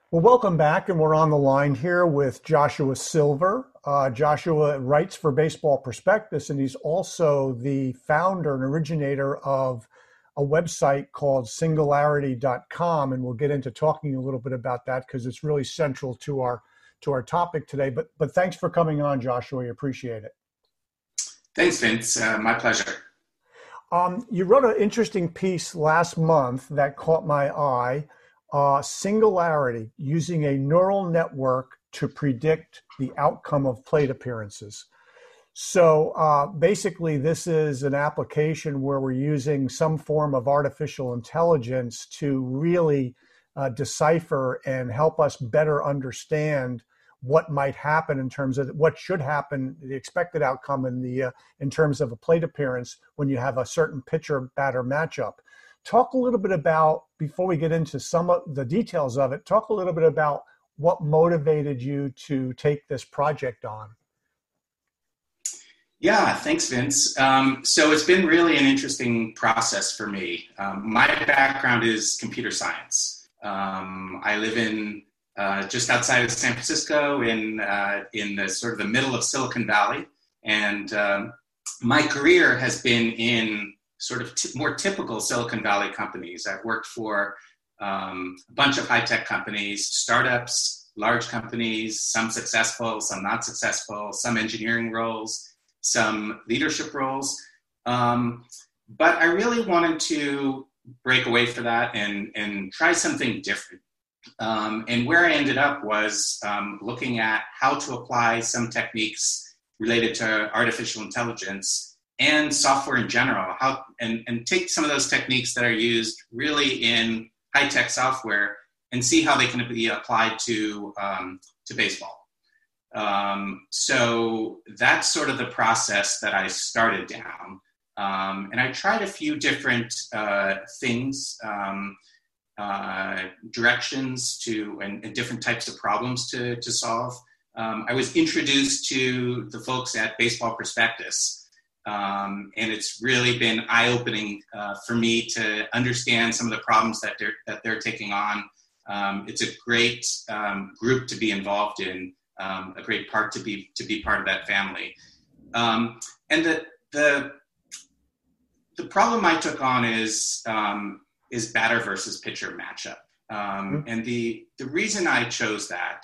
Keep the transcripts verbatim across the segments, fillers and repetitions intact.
Well, welcome back, and we're on the line here with Joshua Silver. Uh, Joshua writes for Baseball Prospectus, and he's also the founder and originator of a website called Singularity dot com, and we'll get into talking a little bit about that because it's really central to our to our topic today. But but thanks for coming on, Joshua. We appreciate it. Thanks, Vince. Uh, my pleasure. Um, you wrote an interesting piece last month that caught my eye. Uh, Singularity, using a neural network to predict the outcome of plate appearances. So uh, basically, this is an application where we're using some form of artificial intelligence to really uh, decipher and help us better understand what might happen in terms of what should happen, the expected outcome in the uh, in terms of a plate appearance when you have a certain pitcher batter matchup. Talk a little bit about, before we get into some of the details of it, talk a little bit about what motivated you to take this project on. Yeah, thanks, Vince. Um, so it's been really an interesting process for me. Um, my background is computer science. Um, I live in uh, just outside of San Francisco in uh, in the sort of the middle of Silicon Valley. And um, my career has been in sort of t- more typical Silicon Valley companies. I've worked for um, a bunch of high-tech companies, startups, large companies, some successful, some not successful, some engineering roles, some leadership roles. Um, but I really wanted to break away from that and, and try something different. Um, and where I ended up was um, looking at how to apply some techniques related to artificial intelligence and software in general, how and, and take some of those techniques that are used really in high-tech software and see how they can be applied to um, to baseball. Um, so that's sort of the process that I started down. Um, and I tried a few different uh, things, um, uh, directions to and, and different types of problems to, to solve. Um, I was introduced to the folks at Baseball Prospectus. Um, and it's really been eye-opening uh, for me to understand some of the problems that they're that they're taking on. Um, it's a great um, group to be involved in, um, a great part to be to be part of that family. Um, and the the the problem I took on is um, is batter versus pitcher matchup. Um, and the the reason I chose that.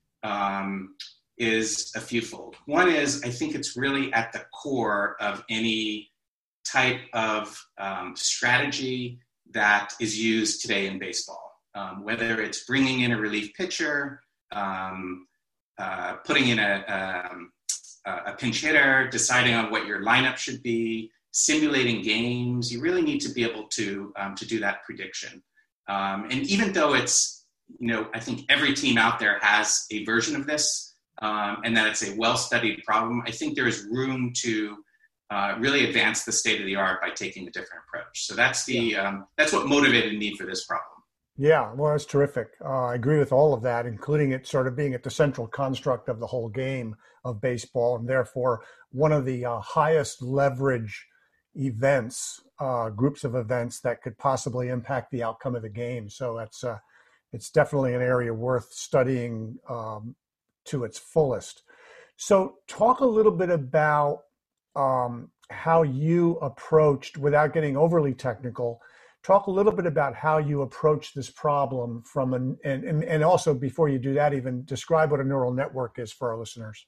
Um, is a fewfold. One is I think it's really at the core of any type of um, strategy that is used today in baseball, um, whether it's bringing in a relief pitcher, um, uh, putting in a, um, a pinch hitter, deciding on what your lineup should be, simulating games. You really need to be able to um, to do that prediction. Um, and even though it's, you know, I think every team out there has a version of this, Um, and that it's a well-studied problem, I think there is room to uh, really advance the state of the art by taking a different approach. So that's the yeah. um, that's what motivated me for this problem. Yeah, well, that's terrific. Uh, I agree with all of that, including it sort of being at the central construct of the whole game of baseball, and therefore one of the uh, highest leverage events, uh, groups of events that could possibly impact the outcome of the game. So that's uh, it's definitely an area worth studying um, to its fullest. So talk a little bit about um, how you approached, without getting overly technical, talk a little bit about how you approached this problem from an, and, and, and also before you do that, even describe what a neural network is for our listeners.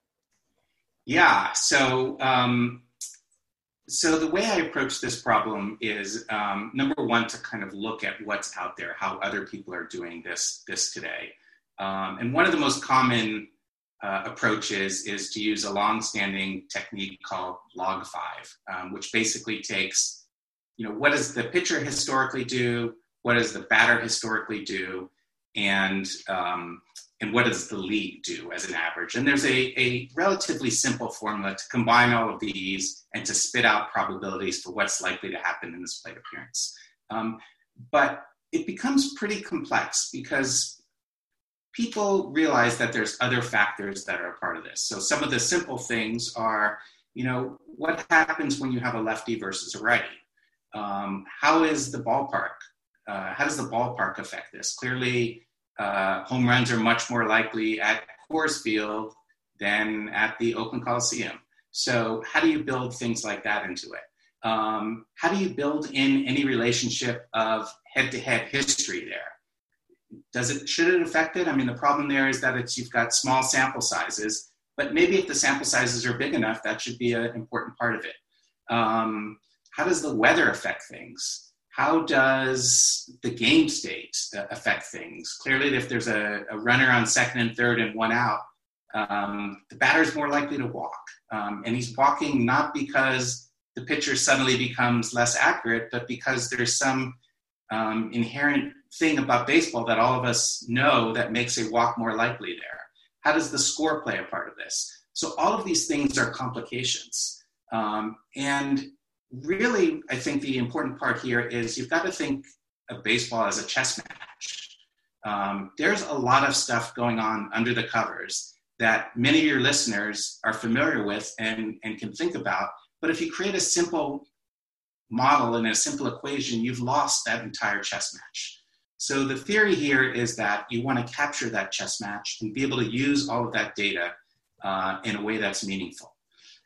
Yeah, so um, so the way I approach this problem is um, number one, to kind of look at what's out there, how other people are doing this, this today. Um, and one of the most common uh, approaches is to use a long-standing technique called log five, um, which basically takes, you know, what does the pitcher historically do? What does the batter historically do? And um, and what does the league do as an average? And there's a, a relatively simple formula to combine all of these and to spit out probabilities for what's likely to happen in this plate appearance. Um, but it becomes pretty complex because people realize that there's other factors that are a part of this. So some of the simple things are, you know, what happens when you have a lefty versus a righty? Um, how is the ballpark? Uh, how does the ballpark affect this? Clearly, uh, home runs are much more likely at Coors Field than at the Oakland Coliseum. So how do you build things like that into it? Um, how do you build in any relationship of head-to-head history there? Does it, should it affect it? I mean, the problem there is that it's, you've got small sample sizes, but maybe if the sample sizes are big enough, that should be an important part of it. Um, how does the weather affect things? How does the game state affect things? Clearly, if there's a, a runner on second and third and one out, um, the batter's more likely to walk. Um, and he's walking not because the pitcher suddenly becomes less accurate, but because there's some um, inherent thing about baseball that all of us know that makes a walk more likely there. How does the score play a part of this? So all of these things are complications. Um, and really, I think the important part here is you've got to think of baseball as a chess match. Um, there's a lot of stuff going on under the covers that many of your listeners are familiar with and, and can think about. But if you create a simple model and a simple equation, you've lost that entire chess match. So the theory here is that you want to capture that chess match and be able to use all of that data uh, in a way that's meaningful.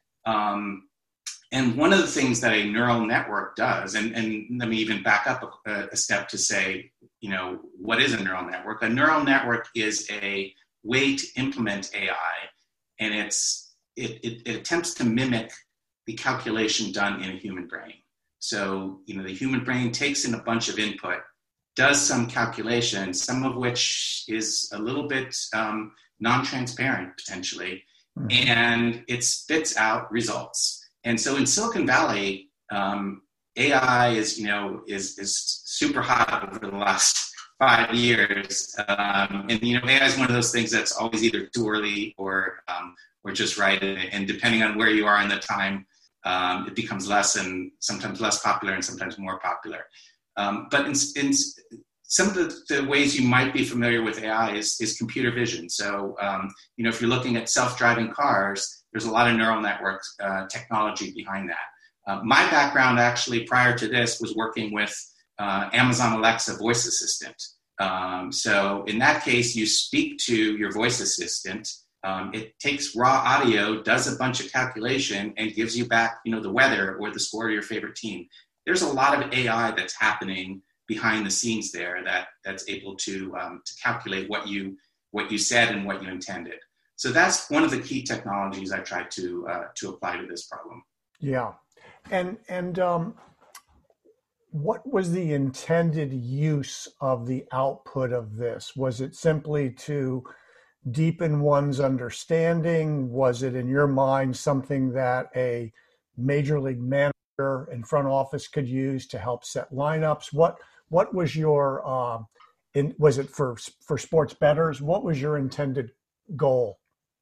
Um, and one of the things that a neural network does, and, and let me even back up a, a step to say, you know, what is a neural network? A neural network is a way to implement A I, and it's it, it, it attempts to mimic the calculation done in a human brain. So, you know, the human brain takes in a bunch of input, does some calculation, some of which is a little bit um, non-transparent potentially, mm-hmm. and it spits out results. And so in Silicon Valley, um, A I is, you know, is is super hot over the last five years. Um, and, you know, A I is one of those things that's always either too early or um, or just right. And, and depending on where you are in the time, um, it becomes less and sometimes less popular and sometimes more popular. Um, but in, in some of the, the ways you might be familiar with A I is, is computer vision. So, um, you know, if you're looking at self-driving cars, there's a lot of neural network uh, technology behind that. Uh, my background actually prior to this was working with uh, Amazon Alexa voice assistant. Um, so in that case, you speak to your voice assistant. Um, it takes raw audio, does a bunch of calculation, and gives you back, you know, the weather or the score of your favorite team. There's a lot of A I that's happening behind the scenes there that that's able to um, to calculate what you what you said and what you intended. So that's one of the key technologies I tried to uh, to apply to this problem. Yeah, and and um, what was the intended use of the output of this? Was it simply to deepen one's understanding? Was it, in your mind, something that a major league manager and front office could use to help set lineups? What what was your uh, in, was it for for sports bettors? What was your intended goal?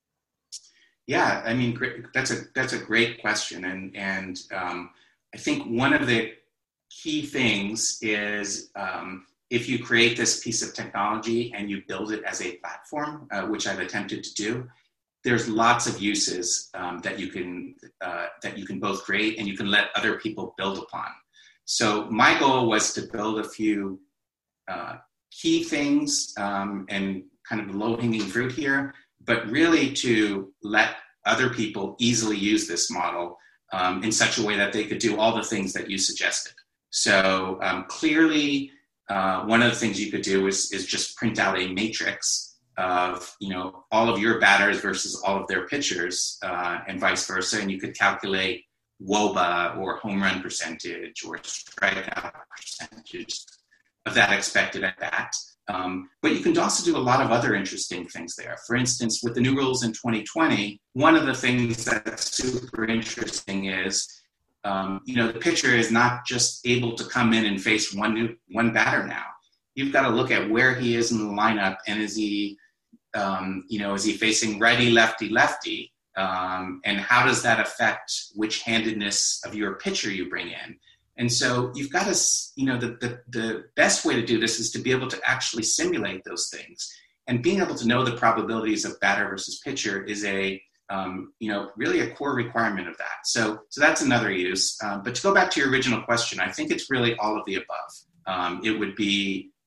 Yeah, I mean, that's a that's a great question, and and um, I think one of the key things is um, if you create this piece of technology and you build it as a platform, uh, which I've attempted to do, there's lots of uses um, that you can uh, that you can both create and you can let other people build upon. So my goal was to build a few uh, key things um, and kind of low-hanging fruit here, but really to let other people easily use this model um, in such a way that they could do all the things that you suggested. So um, clearly, uh, one of the things you could do is, is just print out a matrix of, you know, all of your batters versus all of their pitchers uh, and vice versa. And you could calculate W O B A or home run percentage or strikeout percentage of that expected at bat. Um, but you can also do a lot of other interesting things there. For instance, with the new rules in twenty twenty, one of the things that's super interesting is, um, you know, the pitcher is not just able to come in and face one new, one batter now. You've got to look at where he is in the lineup, and is he, um, you know, is he facing righty, lefty, lefty, um, and how does that affect which handedness of your pitcher you bring in? And so you've got to, you know, the, the, the best way to do this is to be able to actually simulate those things. And being able to know the probabilities of batter versus pitcher is a, um, you know, really a core requirement of that. So, so that's another use. Um, but to go back to your original question, I think it's really all of the above. Um, it would be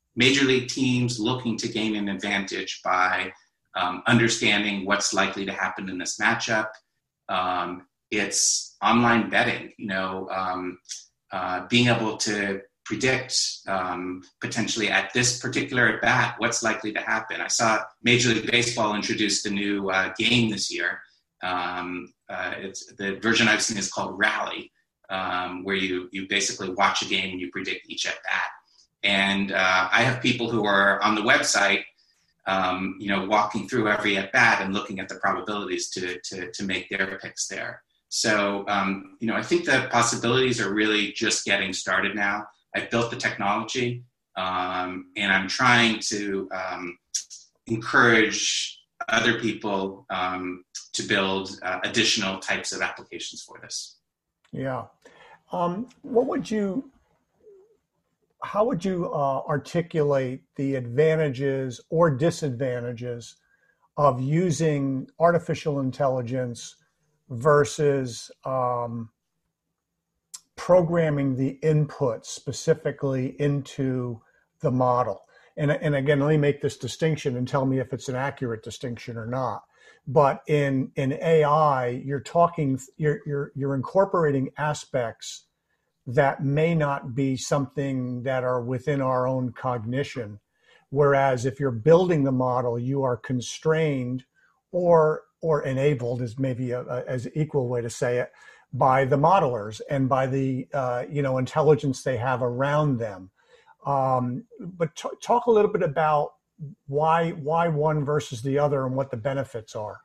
major league teams looking to gain an advantage by um, understanding what's likely to happen in this matchup. Um, it's online betting, you know, um, uh, being able to predict um, potentially at this particular at bat what's likely to happen. I saw Major League Baseball introduced a new uh, game this year. Um, uh, it's the version I've seen is called Rally, um, where you you basically watch a game and you predict each at bat. And uh, I have people who are on the website, um, you know, walking through every at bat and looking at the probabilities to to to make their picks there. So um, you know, I think the possibilities are really just getting started now. I've built the technology, um, and I'm trying to um, encourage other people um, to build uh, additional types of applications for this. Yeah. Um, what would you, how would you uh, articulate the advantages or disadvantages of using artificial intelligence versus um, programming the input specifically into the model? And, and again, let me make this distinction and tell me if it's an accurate distinction or not. But in, in A I, you're talking, you're, you're, you're incorporating aspects that may not be something that are within our own cognition. Whereas if you're building the model, you are constrained or, or enabled is maybe a, a, as equal way to say it, by the modelers and by the, uh, you know, intelligence they have around them. Um, but t- talk a little bit about why why one versus the other and what the benefits are.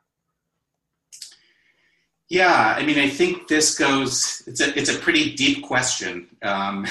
Yeah, I mean, I think this goes. It's a it's a pretty deep question, um,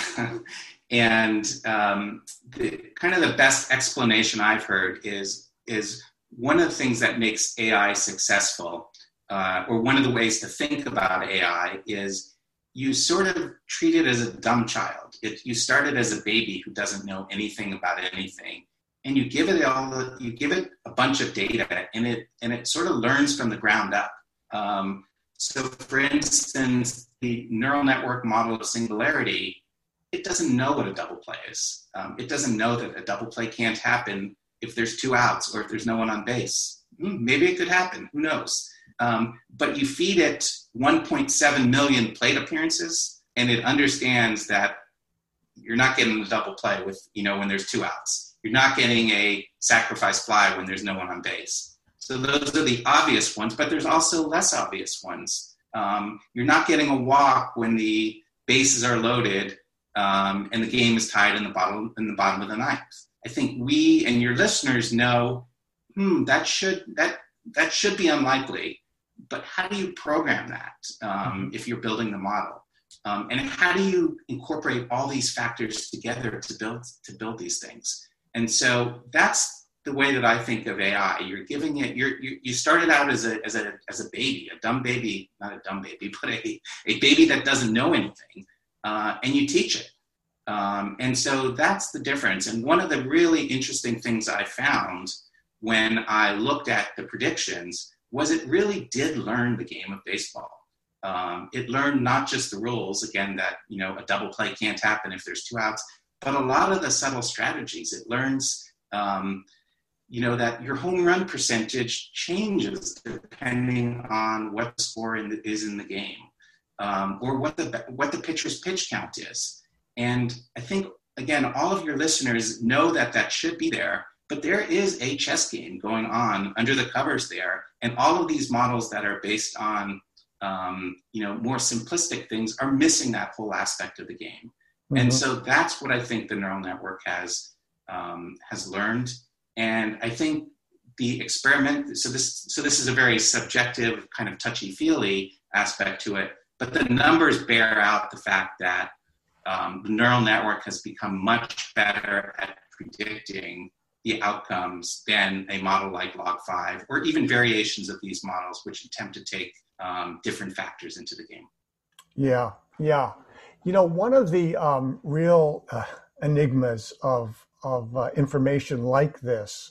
and um, the, kind of the best explanation I've heard is is one of the things that makes A I successful, uh, or one of the ways to think about A I is you sort of treat it as a dumb child. It, you start it as a baby who doesn't know anything about anything, and you give it all. The, you give it a bunch of data, and it and it sort of learns from the ground up. Um, so, for instance, the neural network model of singularity, it doesn't know what a double play is. Um, it doesn't know that a double play can't happen if there's two outs or if there's no one on base. Hmm, maybe it could happen. Who knows? Um, but you feed it one point seven million plate appearances, and it understands that you're not getting a double play with, you know, when there's two outs. You're not getting a sacrifice fly when there's no one on base. So those are the obvious ones, but there's also less obvious ones. Um, you're not getting a walk when the bases are loaded um, and the game is tied in the bottom in the bottom of the ninth. I think we and your listeners know, hmm, that should that that should be unlikely. But how do you program that um, if you're building the model? Um, and how do you incorporate all these factors together to build to build these things? And so that's the way that I think of A I. You're giving it. You're, you you started out as a as a as a baby, a dumb baby, not a dumb baby, but a a baby that doesn't know anything, uh, and you teach it. Um, and so that's the difference. And one of the really interesting things I found when I looked at the predictions was it really did learn the game of baseball. Um, it learned not just the rules, again, that, you know, a double play can't happen if there's two outs, but a lot of the subtle strategies. It learns, um, you know, that your home run percentage changes depending on what the score in the, is in the game, um, or what the what the pitcher's pitch count is. And I think, again, all of your listeners know that that should be there. But there is a chess game going on under the covers there, and all of these models that are based on, um, you know, more simplistic things are missing that whole aspect of the game. Mm-hmm. And so that's what I think the neural network has um, has learned. And I think the experiment. So this so this is a very subjective, kind of touchy-feely aspect to it. But the numbers bear out the fact that um, the neural network has become much better at predicting the outcomes than a model like log five, or even variations of these models, which attempt to take um, different factors into the game. Yeah, yeah. You know, one of the um, real uh, enigmas of of uh, information like this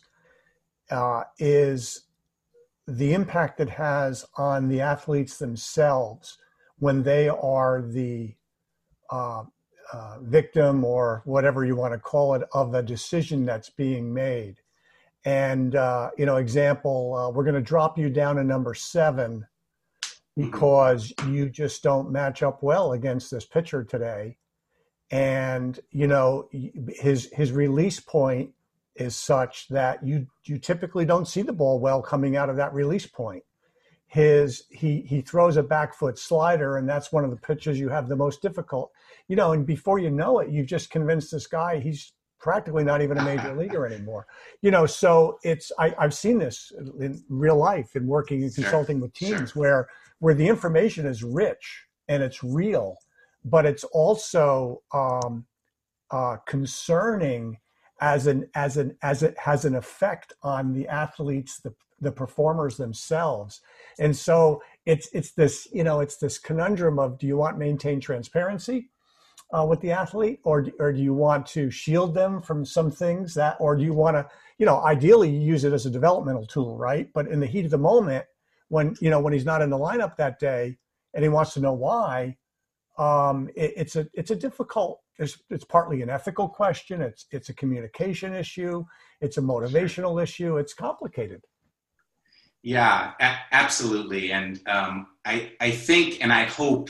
uh, is the impact it has on the athletes themselves when they are the uh, uh, victim or whatever you want to call it of a decision that's being made. And, uh, you know, example, uh, we're going to drop you down to number seven because you just don't match up well against this pitcher today. And, you know, his his release point is such that you you typically don't see the ball well coming out of that release point. His he he throws a back foot slider, and that's one of the pitches you have the most difficult. You know, and before you know it, you've just convinced this guy he's practically not even a major leaguer anymore. You know, so it's I, I've seen this in real life in working and consulting with teams sure. where where the information is rich and it's real, but it's also um, uh, concerning as an as an as it has an effect on the athletes, the the performers themselves. And so it's it's this, you know, it's this conundrum of, do you want to maintain transparency uh, with the athlete, or or do you want to shield them from some things that, or do you want to, you know, ideally you use it as a developmental tool, right? But in the heat of the moment, when, you know, when he's not in the lineup that day and he wants to know why, um, it, it's a it's a difficult. It's, it's partly an ethical question. It's it's a communication issue. It's a motivational issue. It's complicated. Yeah, a- absolutely. And um, I, I think, and I hope,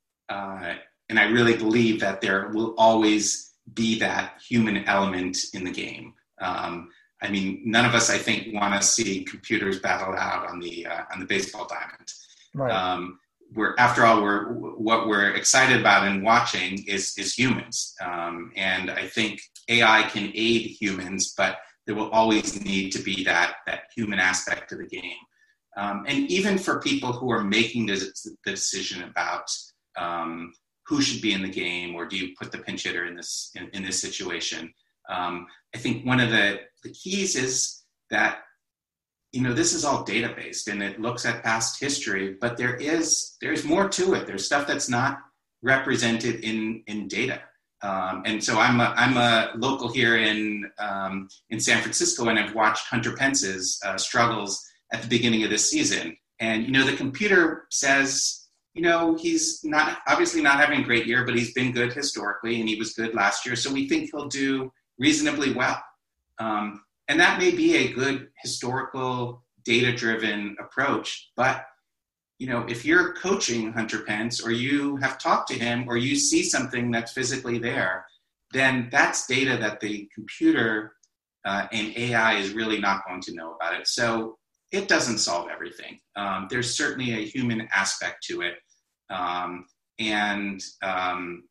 uh, and I really believe that there will always be that human element in the game. Um, I mean, none of us, I think, want to see computers battle out on the uh, on the baseball diamond. Right. Um, we're, after all, we're what we're excited about and watching is is humans. Um, and I think A I can aid humans, but there will always need to be that that human aspect of the game. Um, and even for people who are making the, the decision about um, who should be in the game, or do you put the pinch hitter in this in, in this situation, um, I think one of the, the keys is that, you know, this is all data-based and it looks at past history, but there is there's more to it. There's stuff that's not represented in in data. Um, and so I'm a, I'm a local here in um, in San Francisco, and I've watched Hunter Pence's uh, struggles at the beginning of this season. And, you know, the computer says, you know, he's not obviously not having a great year, but he's been good historically, and he was good last year. So we think he'll do reasonably well. Um, and that may be a good historical data-driven approach. But, you know, if you're coaching Hunter Pence, or you have talked to him, or you see something that's physically there, then that's data that the computer uh, and A I is really not going to know about it. So it doesn't solve everything. Um, there's certainly a human aspect to it. Um, and, um,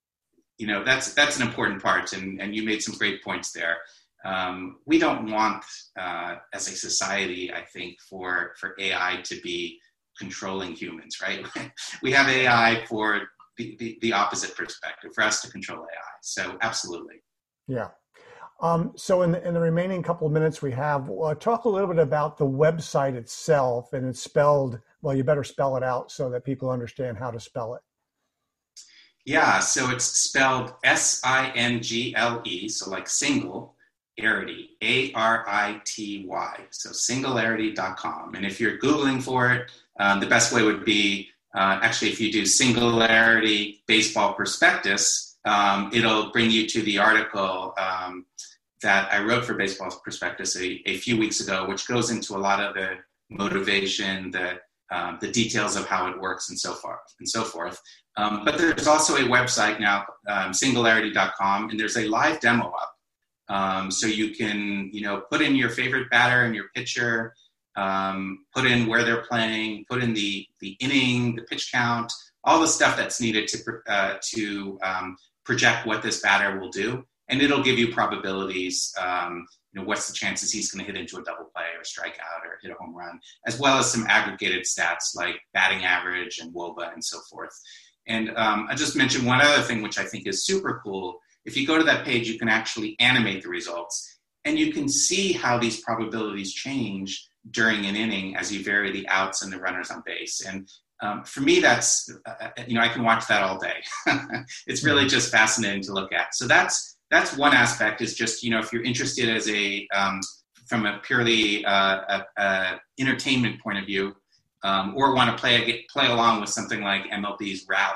you know, that's that's an important part. And, and you made some great points there. Um, we don't want, uh, as a society, I think, for, for A I to be controlling humans, right? We have A I for the, the, the opposite perspective, for us to control A I. So absolutely. Yeah. Um, so in the, in the remaining couple of minutes we have, uh, talk a little bit about the website itself. And it's spelled, well, you better spell it out so that people understand how to spell it. Yeah, so it's spelled S I N G L E, so like single, Arity, A R I T Y, so singularity dot com. And if you're Googling for it, um, the best way would be, uh, actually, if you do Singularity Baseball Prospectus, um, it'll bring you to the article um, that I wrote for Baseball Prospectus a, a few weeks ago, which goes into a lot of the motivation, the um, the details of how it works, and so forth, and so forth. Um, but there's also a website now, um, singularity dot com, and there's a live demo up. Um, so you can, you know, put in your favorite batter and your pitcher, um, put in where they're playing, put in the the inning, the pitch count, all the stuff that's needed to uh, to um, project what this batter will do, and it'll give you probabilities. Um, you know, what's the chances he's going to hit into a double play or strike out or hit a home run, as well as some aggregated stats like batting average and W O B A and so forth. And um, I just mentioned one other thing, which I think is super cool. If you go to that page, you can actually animate the results, and you can see how these probabilities change during an inning as you vary the outs and the runners on base. And um, for me, that's, uh, you know, I can watch that all day. It's really just fascinating to look at. So that's that's one aspect, is just, you know, if you're interested as a, um, from a purely uh, a, a entertainment point of view, um, or want to play play along with something like M L B's Rally,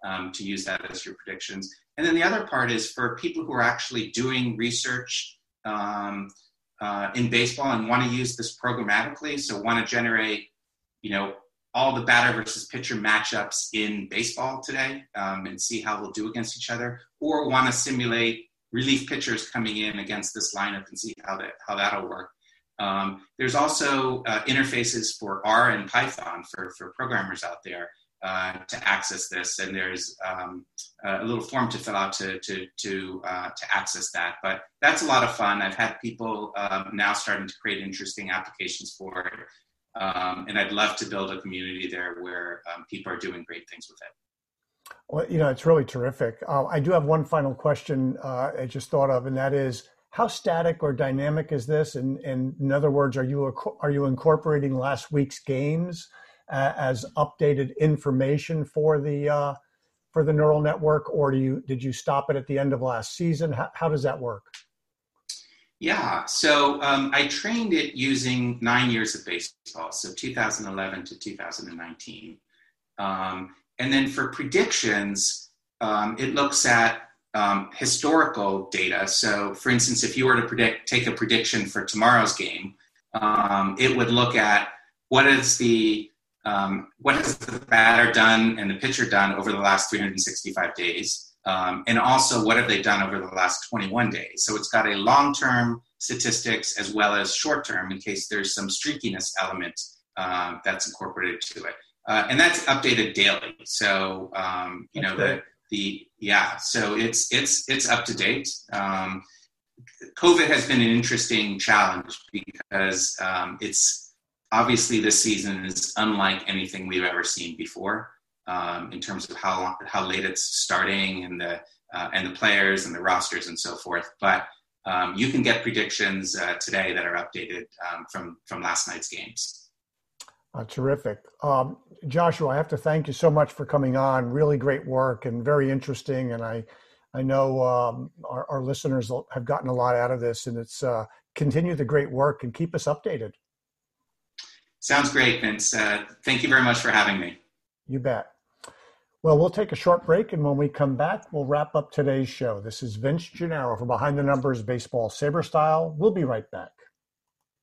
um, to use that as your predictions. And then the other part is for people who are actually doing research um, uh, in baseball and want to use this programmatically, so want to generate, you know, all the batter versus pitcher matchups in baseball today um, and see how they'll do against each other, or want to simulate relief pitchers coming in against this lineup and see how that how that'll work. Um, there's also uh, interfaces for R and Python for, for programmers out there uh, to access this, and there's um, a little form to fill out to to to uh, to access that. But that's a lot of fun. I've had people um, now starting to create interesting applications for it, um, and I'd love to build a community there where um, people are doing great things with it. Well, you know, it's really terrific. Uh, I do have one final question uh, I just thought of, and that is, how static or dynamic is this? And, and in other words, are you are you incorporating last week's games uh, as updated information for the uh, for the neural network, or do you did you stop it at the end of last season? How, how does that work? Yeah, so um, I trained it using nine years of baseball, so two thousand eleven to two thousand nineteen, um, and then for predictions, um, it looks at Um, historical data. So for instance, if you were to predict, take a prediction for tomorrow's game, um, it would look at what is the, um, what has the batter done and the pitcher done over the last three hundred sixty-five days. Um, and also what have they done over the last twenty-one days. So it's got a long-term statistics as well as short-term in case there's some streakiness element um, that's incorporated to it. Uh, and that's updated daily. So, um, you that's know, great. the, The yeah, so it's it's it's up to date. Um, COVID has been an interesting challenge because um, it's obviously this season is unlike anything we've ever seen before um, in terms of how how late it's starting and the uh, and the players and the rosters and so forth. But um, you can get predictions uh, today that are updated um, from from last night's games. Uh, terrific. Um, Joshua, I have to thank you so much for coming on. Really great work and very interesting. And I, I know um, our, our listeners have gotten a lot out of this, and it's uh, continue the great work and keep us updated. Sounds great, Vince. Uh, thank you very much for having me. You bet. Well, we'll take a short break, and when we come back, we'll wrap up today's show. This is Vince Gennaro for Behind the Numbers Baseball Saber Style. We'll be right back.